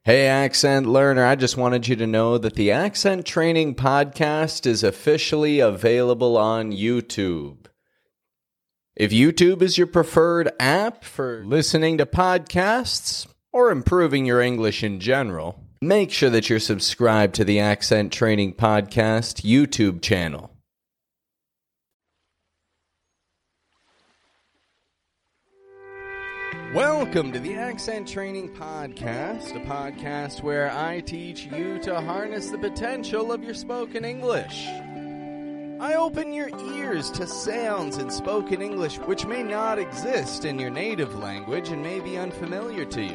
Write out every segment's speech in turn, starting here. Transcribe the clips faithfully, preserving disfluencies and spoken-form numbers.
Hey, Accent Learner, I just wanted you to know that the Accent Training Podcast is officially available on YouTube. If YouTube is your preferred app for listening to podcasts or improving your English in general, make sure that you're subscribed to the Accent Training Podcast YouTube channel. Welcome to the Accent Training Podcast, a podcast where I teach you to harness the potential of your spoken English. I open your ears to sounds in spoken English which may not exist in your native language and may be unfamiliar to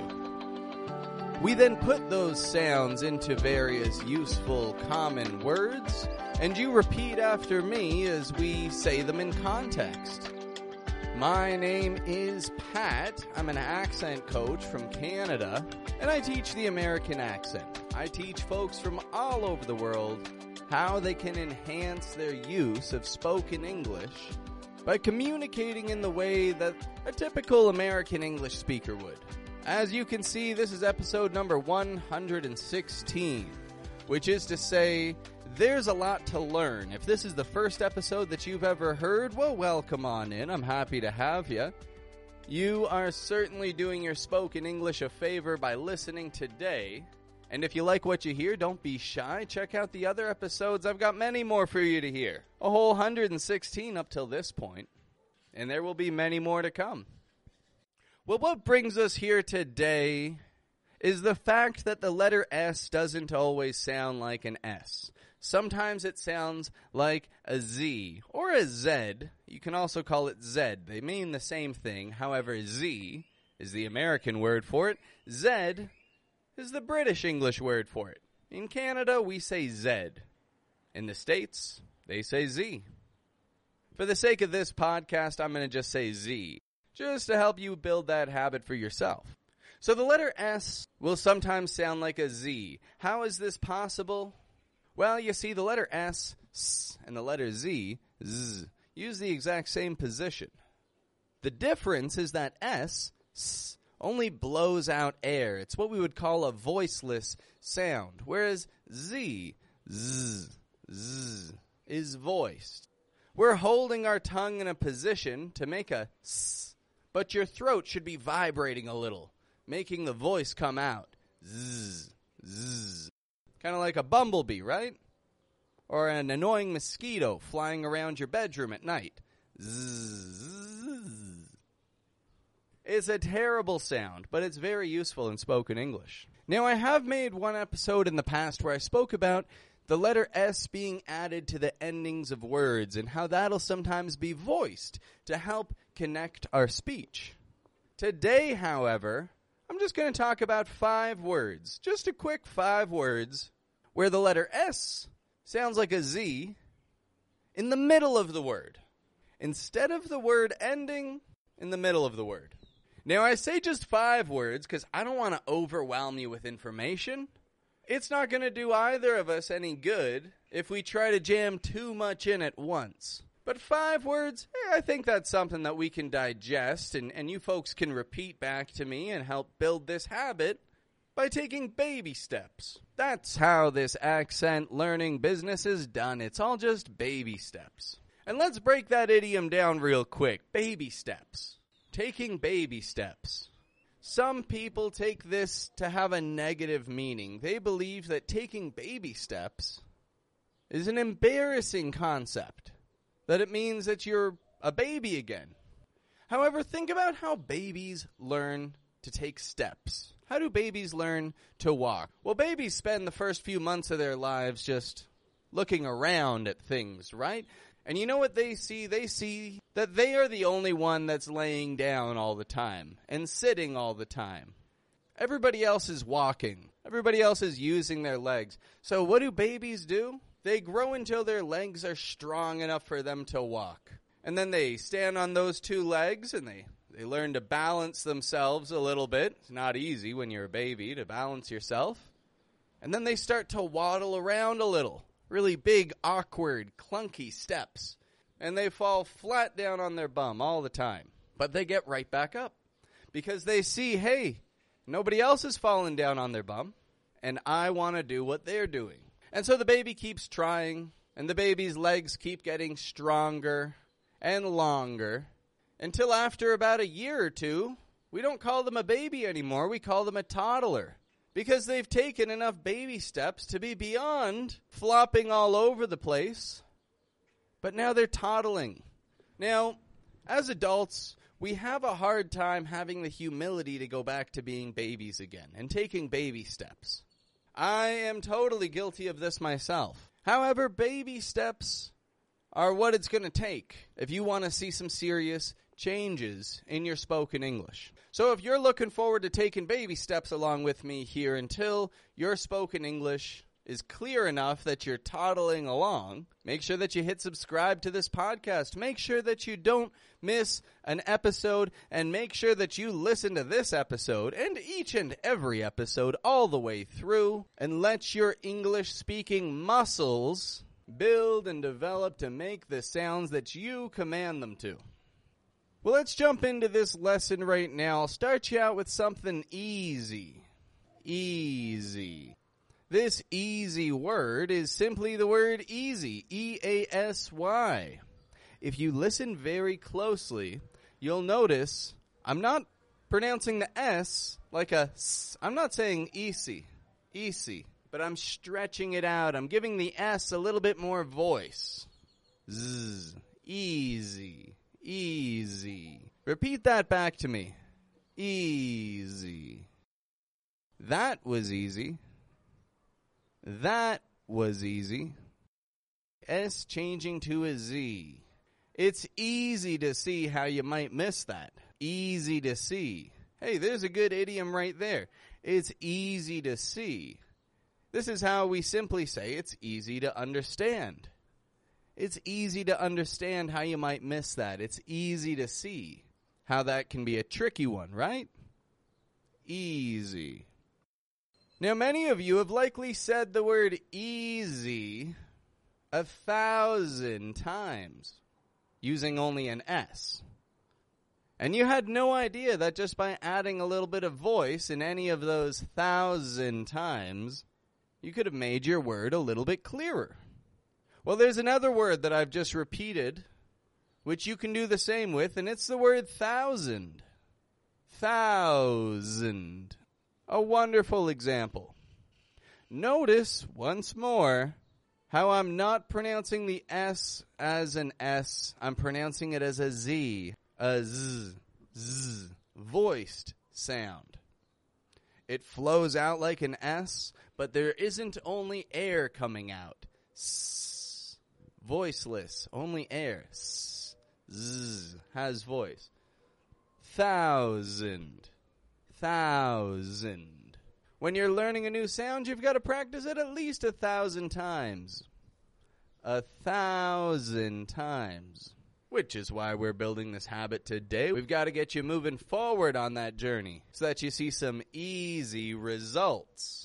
you. We then put those sounds into various useful common words, and you repeat after me as we say them in context. My name is Pat. I'm an accent coach from Canada, and I teach the American accent. I teach folks from all over the world how they can enhance their use of spoken English by communicating in the way that a typical American English speaker would. As you can see, this is episode number one hundred sixteen, which is to say, there's a lot to learn. If this is the first episode that you've ever heard, well, welcome on in. I'm happy to have you. You are certainly doing your spoken English a favor by listening today. And if you like what you hear, don't be shy. Check out the other episodes. I've got many more for you to hear. A whole one hundred sixteen up till this point. And there will be many more to come. Well, what brings us here today is the fact that the letter S doesn't always sound like an S. Sometimes it sounds like a Z or a Z. You can also call it Z. They mean the same thing. However, Z is the American word for it. Z is the British English word for it. In Canada, we say Z. In the States, they say Z. For the sake of this podcast, I'm going to just say Z, just to help you build that habit for yourself. So the letter S will sometimes sound like a Z. How is this possible? Well, you see, the letter S, S, and the letter Z, Z, use the exact same position. The difference is that S, S, only blows out air. It's what we would call a voiceless sound, whereas Z, Z, Z, is voiced. We're holding our tongue in a position to make a S, but your throat should be vibrating a little, making the voice come out. Z, Z. Kind of like a bumblebee, right? Or an annoying mosquito flying around your bedroom at night. Zzz. It's a terrible sound, but it's very useful in spoken English. Now, I have made one episode in the past where I spoke about the letter S being added to the endings of words and how that'll sometimes be voiced to help connect our speech. Today, however, I'm just going to talk about five words, just a quick five words, where the letter S sounds like a Z in the middle of the word, instead of the word ending in the middle of the word. Now, I say just five words because I don't want to overwhelm you with information. It's not going to do either of us any good if we try to jam too much in at once. But five words, eh, I think that's something that we can digest, and, and you folks can repeat back to me and help build this habit by taking baby steps. That's how this accent learning business is done. It's all just baby steps. And let's break that idiom down real quick. Baby steps. Taking baby steps. Some people take this to have a negative meaning. They believe that taking baby steps is an embarrassing concept, that it means that you're a baby again. However, think about how babies learn to take steps. How do babies learn to walk? Well, babies spend the first few months of their lives just looking around at things, right? And you know what they see? They see that they are the only one that's laying down all the time and sitting all the time. Everybody else is walking. Everybody else is using their legs. So what do babies do? They grow until their legs are strong enough for them to walk. And then they stand on those two legs and they, they learn to balance themselves a little bit. It's not easy when you're a baby to balance yourself. And then they start to waddle around a little. Really big, awkward, clunky steps. And they fall flat down on their bum all the time. But they get right back up. Because they see, hey, Nobody else is falling down on their bum, and I want to do what they're doing. And so the baby keeps trying, and the baby's legs keep getting stronger and longer, until after about a year or two, we don't call them a baby anymore, we call them a toddler. Because they've taken enough baby steps to be beyond flopping all over the place, but now they're toddling. Now, as adults, we have a hard time having the humility to go back to being babies again and taking baby steps. I am totally guilty of this myself. However, baby steps are what it's going to take if you want to see some serious changes in your spoken English. So if you're looking forward to taking baby steps along with me here until your spoken English is clear enough that you're toddling along, make sure that you hit subscribe to this podcast. Make sure that you don't miss an episode, and make sure that you listen to this episode and each and every episode all the way through, and let your English speaking muscles build and develop to make the sounds that you command them to. Well, let's jump into this lesson right now. I'll start you out with something easy. Easy. This easy word is simply the word easy. E A S Y. If you listen very closely, you'll notice I'm not pronouncing the S like a S. I'm not saying easy. Easy. But I'm stretching it out. I'm giving the S a little bit more voice. Z. Easy. Easy. Repeat that back to me. Easy. That was easy. That was easy. S changing to a Z. It's easy to see how you might miss that. Easy to see. Hey, there's a good idiom right there. It's easy to see. This is how we simply say it's easy to understand. It's easy to understand how you might miss that. It's easy to see how that can be a tricky one, right? Easy. Now, many of you have likely said the word easy a thousand times using only an S. And you had no idea that just by adding a little bit of voice in any of those thousand times, you could have made your word a little bit clearer. Well, there's another word that I've just repeated, which you can do the same with, and it's the word thousand. Thousand. A wonderful example. Notice, once more, how I'm not pronouncing the S as an S. I'm pronouncing it as a Z. A Z. Z. Voiced sound. It flows out like an S, but there isn't only air coming out. S. Voiceless, only air. S. Z. Has voice. Thousand. Thousand. When you're learning a new sound, you've got to practice it at least a thousand times. A thousand times. Which is why we're building this habit today. We've got to get you moving forward on that journey so that you see some easy results.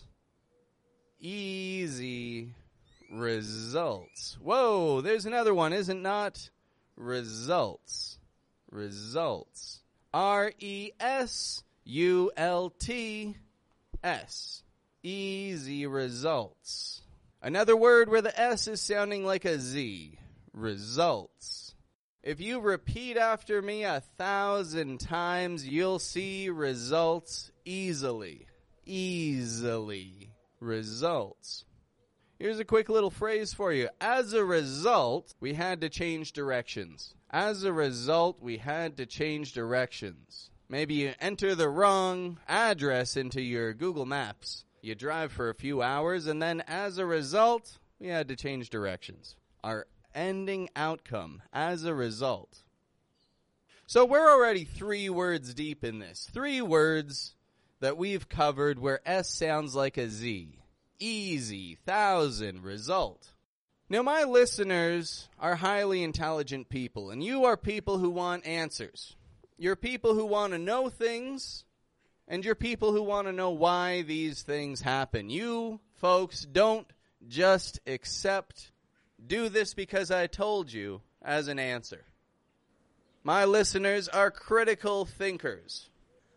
Easy results. Whoa, there's another one, isn't not? Results. Results. R E S U L T S. Easy results. Another word where the S is sounding like a Z. Results. If you repeat after me a thousand times, you'll see results easily. Easily. Results. Here's a quick little phrase for you. As a result, we had to change directions. As a result, we had to change directions. Maybe you enter the wrong address into your Google Maps. You drive for a few hours, and then as a result, we had to change directions. Our ending outcome, as a result. So we're already three words deep in this. Three words that we've covered where S sounds like a Z. Easy, thousand, result. Now, my listeners are highly intelligent people, and you are people who want answers. You're people who want to know things, and you're people who want to know why these things happen. You folks don't just accept, do this because I told you, as an answer. My listeners are critical thinkers.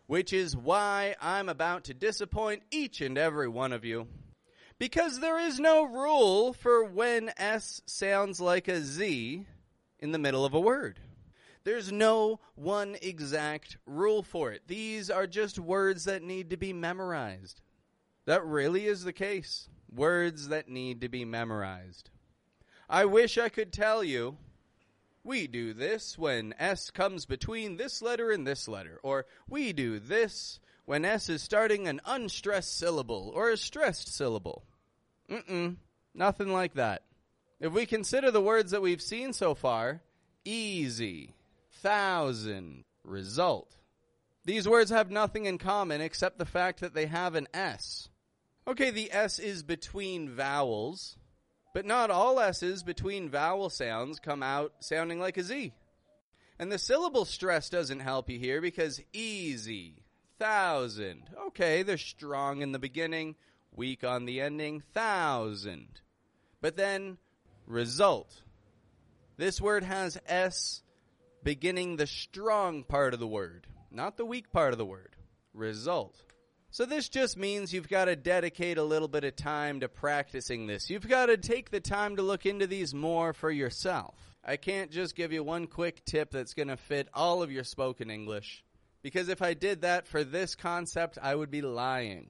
Which is why I'm about to disappoint each and every one of you. Because there is no rule for when S sounds like a Z in the middle of a word. There's no one exact rule for it. These are just words that need to be memorized. That really is the case. Words that need to be memorized. I wish I could tell you, we do this when S comes between this letter and this letter. Or we do this when S is starting an unstressed syllable or a stressed syllable. Mm-mm. Nothing like that. If we consider the words that we've seen so far, easy, thousand, result. These words have nothing in common except the fact that they have an S. Okay, the S is between vowels, but not all S's between vowel sounds come out sounding like a Z. And the syllable stress doesn't help you here because easy, thousand. Okay, they're strong in the beginning, weak on the ending, thousand. But then, result. This word has S beginning the strong part of the word, not the weak part of the word. Result. So this just means you've got to dedicate a little bit of time to practicing this. You've got to take the time to look into these more for yourself. I can't just give you one quick tip that's going to fit all of your spoken English, because if I did that for this concept, I would be lying.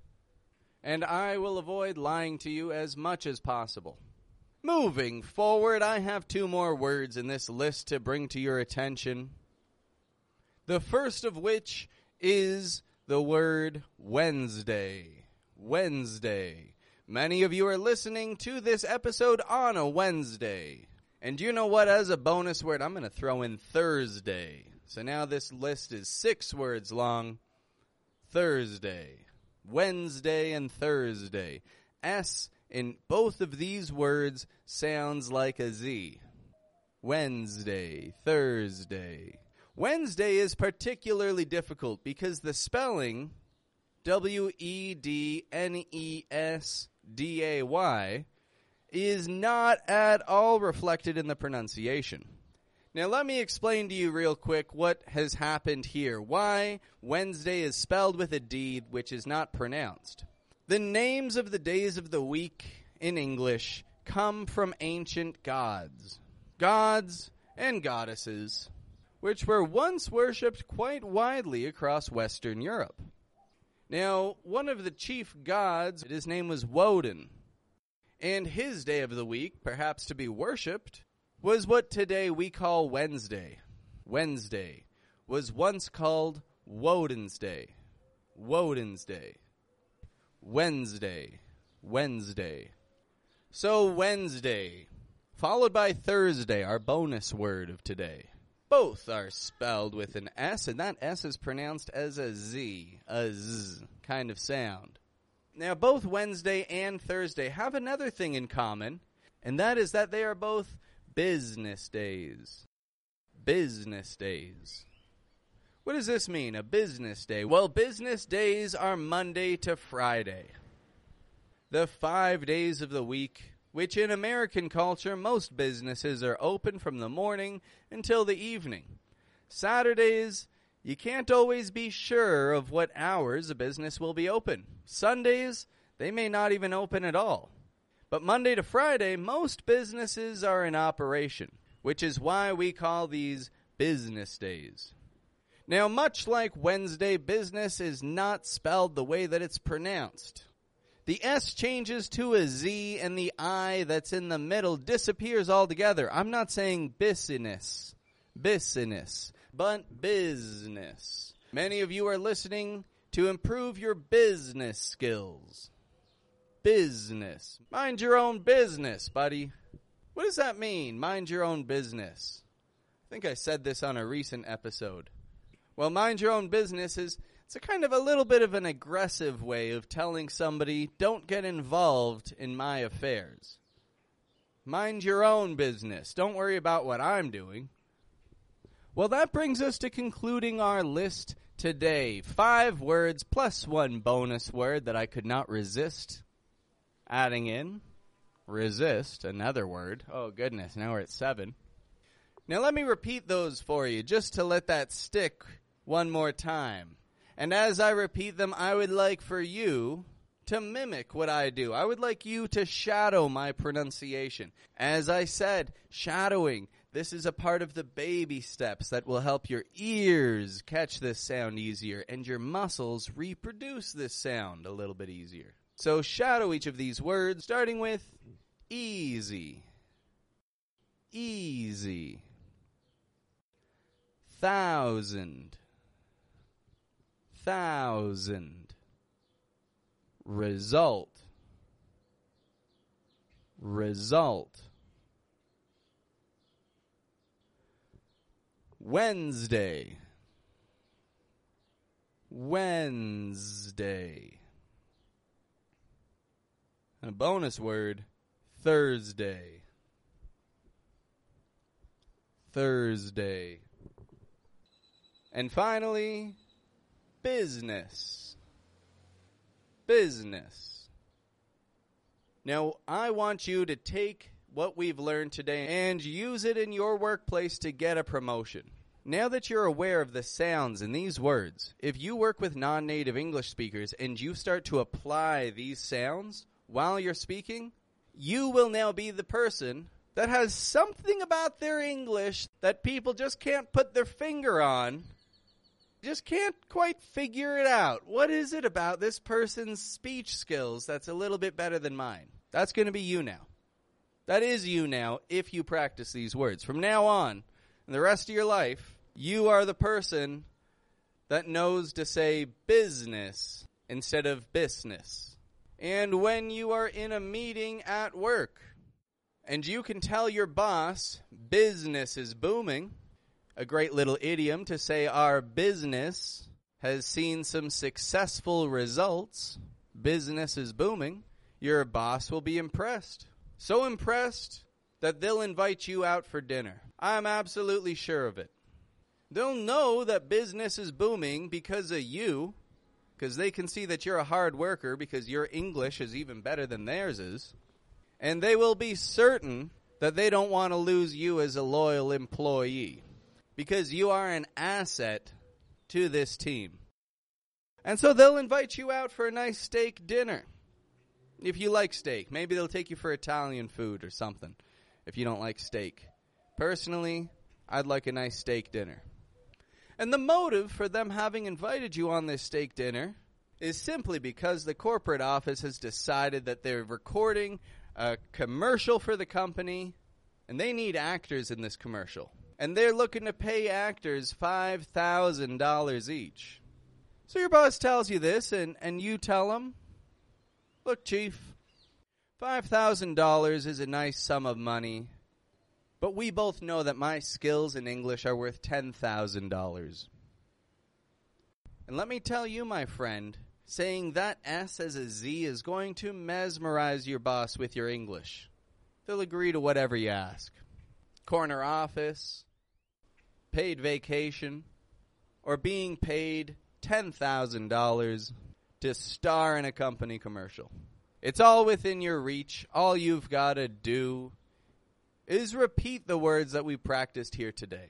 And I will avoid lying to you as much as possible. Moving forward, I have two more words in this list to bring to your attention. The first of which is the word Wednesday. Wednesday. Many of you are listening to this episode on a Wednesday. And you know what? As a bonus word, I'm going to throw in Thursday. So now this list is six words long. Thursday. Wednesday and Thursday. S in both of these words sounds like a Z. Wednesday, Thursday. Wednesday is particularly difficult because the spelling, W E D N E S D A Y, is not at all reflected in the pronunciation. Now let me explain to you real quick what has happened here. Why Wednesday is spelled with a D which is not pronounced. The names of the days of the week in English come from ancient gods. Gods and goddesses, which were once worshipped quite widely across Western Europe. Now, one of the chief gods, his name was Woden, and his day of the week, perhaps to be worshipped, was what today we call Wednesday. Wednesday was once called Woden's Day. Woden's Day. Wednesday. Wednesday. So Wednesday, followed by Thursday, our bonus word of today. Both are spelled with an S, and that S is pronounced as a Z, a Z kind of sound. Now, both Wednesday and Thursday have another thing in common, and that is that they are both business days. Business days. What does this mean, a business day? Well, business days are Monday to Friday. The five days of the week, which in American culture, most businesses are open from the morning until the evening. Saturdays, you can't always be sure of what hours a business will be open. Sundays, they may not even open at all. But Monday to Friday, most businesses are in operation, which is why we call these business days. Now, much like Wednesday, business is not spelled the way that it's pronounced. The S changes to a Z, and the I that's in the middle disappears altogether. I'm not saying business, business, but business. Many of you are listening to improve your business skills. Business. Mind your own business, buddy. What does that mean, mind your own business? I think I said this on a recent episode. Well, mind your own business is it's a kind of a little bit of an aggressive way of telling somebody, don't get involved in my affairs. Mind your own business. Don't worry about what I'm doing. Well, that brings us to concluding our list today. Five words plus one bonus word that I could not resist adding in. Resist, another word. Oh, goodness, now we're at seven. Now let me repeat those for you just to let that stick one more time. And as I repeat them, I would like for you to mimic what I do. I would like you to shadow my pronunciation. As I said, shadowing, this is a part of the baby steps that will help your ears catch this sound easier and your muscles reproduce this sound a little bit easier. So shadow each of these words, starting with easy, easy, thousand, thousand, result, result, Wednesday, Wednesday, and a bonus word, Thursday, Thursday, and finally, business, business. Now, I want you to take what we've learned today and use it in your workplace to get a promotion. Now that you're aware of the sounds in these words, if you work with non-native English speakers and you start to apply these sounds while you're speaking, you will now be the person that has something about their English that people just can't put their finger on, just can't quite figure it out. What is it about this person's speech skills that's a little bit better than mine? That's going to be you now. That is you now if you practice these words. From now on, in the rest of your life, you are the person that knows to say business instead of business. And when you are in a meeting at work and you can tell your boss business is booming, a great little idiom to say our business has seen some successful results, business is booming, your boss will be impressed. So impressed that they'll invite you out for dinner. I'm absolutely sure of it. They'll know that business is booming because of you, because they can see that you're a hard worker because your English is even better than theirs is. And they will be certain that they don't want to lose you as a loyal employee because you are an asset to this team. And so they'll invite you out for a nice steak dinner. If you like steak, maybe they'll take you for Italian food or something if you don't like steak. Personally, I'd like a nice steak dinner. And the motive for them having invited you on this steak dinner is simply because the corporate office has decided that they're recording a commercial for the company, and they need actors in this commercial. And they're looking to pay actors five thousand dollars each. So your boss tells you this, and, and you tell them, look, Chief, five thousand dollars is a nice sum of money, but we both know that my skills in English are worth ten thousand dollars. And let me tell you, my friend, saying that S as a Z is going to mesmerize your boss with your English. They'll agree to whatever you ask. Corner office, paid vacation, or being paid ten thousand dollars to star in a company commercial. It's all within your reach. All you've got to do is repeat the words that we practiced here today.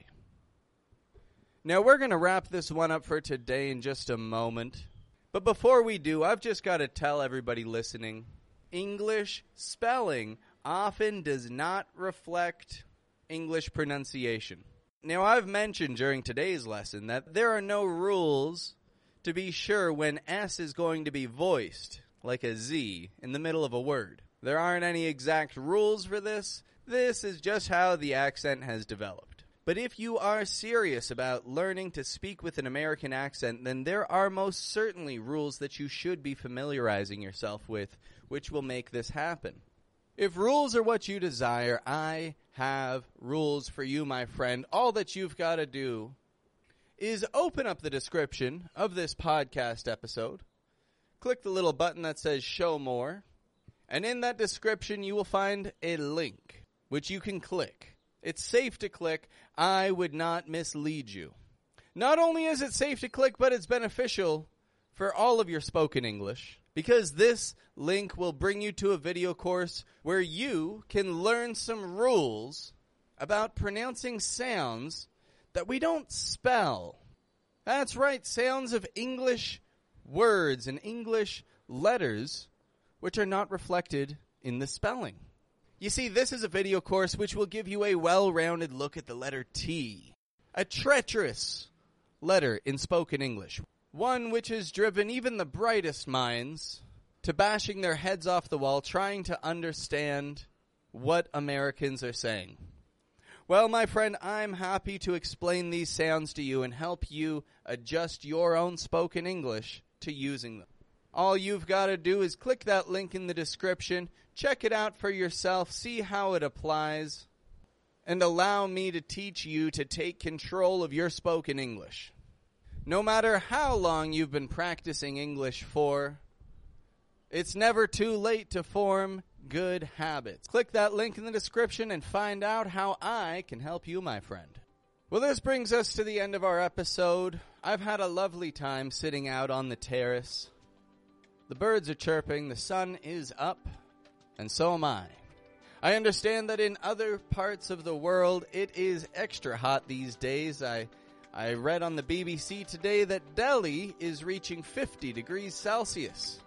Now, we're going to wrap this one up for today in just a moment. But before we do, I've just got to tell everybody listening, English spelling often does not reflect English pronunciation. Now, I've mentioned during today's lesson that there are no rules to be sure when S is going to be voiced, like a Z, in the middle of a word. There aren't any exact rules for this. This is just how the accent has developed. But if you are serious about learning to speak with an American accent, then there are most certainly rules that you should be familiarizing yourself with, which will make this happen. If rules are what you desire, I have rules for you, my friend. All that you've got to do is open up the description of this podcast episode, click the little button that says Show More, and in that description you will find a link which you can click. It's safe to click. I would not mislead you. Not only is it safe to click, but it's beneficial for all of your spoken English, because this link will bring you to a video course where you can learn some rules about pronouncing sounds that we don't spell. That's right, sounds of English words and English letters which are not reflected in the spelling. You see, this is a video course which will give you a well-rounded look at the letter T, a treacherous letter in spoken English, one which has driven even the brightest minds to bashing their heads off the wall trying to understand what Americans are saying. Well, my friend, I'm happy to explain these sounds to you and help you adjust your own spoken English to using them. All you've got to do is click that link in the description, check it out for yourself, see how it applies, and allow me to teach you to take control of your spoken English. No matter how long you've been practicing English for, it's never too late to form good habits. Click that link in the description and find out how I can help you, my friend. Well, this brings us to the end of our episode. I've had a lovely time sitting out on the terrace. The birds are chirping, the sun is up, and so am I. I understand that in other parts of the world, it is extra hot these days. I I read on the B B C today that Delhi is reaching fifty degrees Celsius.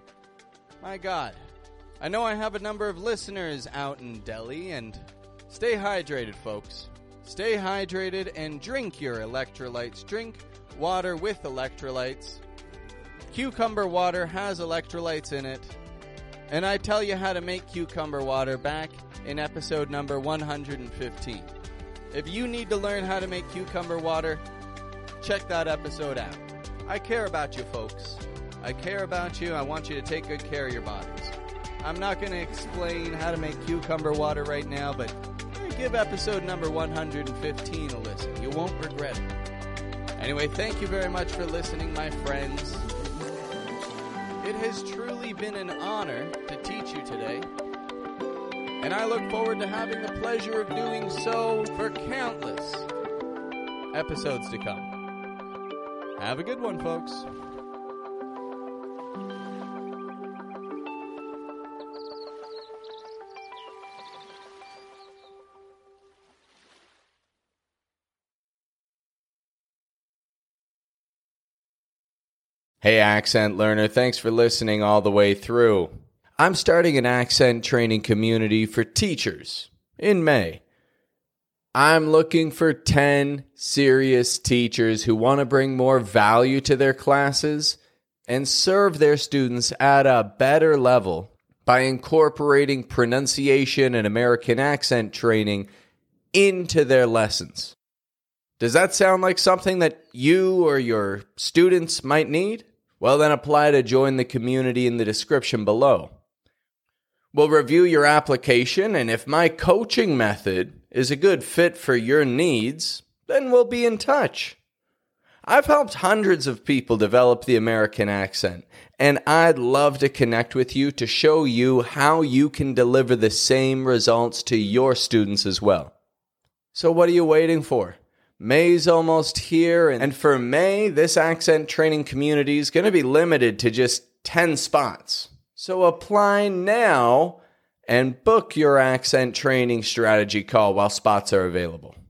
My God. I know I have a number of listeners out in Delhi, and stay hydrated, folks. Stay hydrated and drink your electrolytes. Drink water with electrolytes. Cucumber water has electrolytes in it, and I tell you how to make cucumber water back in episode number one hundred fifteen. If you need to learn how to make cucumber water, check that episode out. I care about you, folks. I care about you. I want you to take good care of your bodies. I'm not going to explain how to make cucumber water right now, but give episode number one hundred fifteen a listen. You won't regret it. Anyway, thank you very much for listening, my friends. It has truly been an honor to teach you today, and I look forward to having the pleasure of doing so for countless episodes to come. Have a good one, folks. Hey, accent learner, thanks for listening all the way through. I'm starting an accent training community for teachers in May. I'm looking for ten serious teachers who want to bring more value to their classes and serve their students at a better level by incorporating pronunciation and American accent training into their lessons. Does that sound like something that you or your students might need? Well, then apply to join the community in the description below. We'll review your application, and if my coaching method is a good fit for your needs, then we'll be in touch. I've helped hundreds of people develop the American accent, and I'd love to connect with you to show you how you can deliver the same results to your students as well. So what are you waiting for? May's almost here, and for May, this accent training community is going to be limited to just ten spots. So apply now and book your accent training strategy call while spots are available.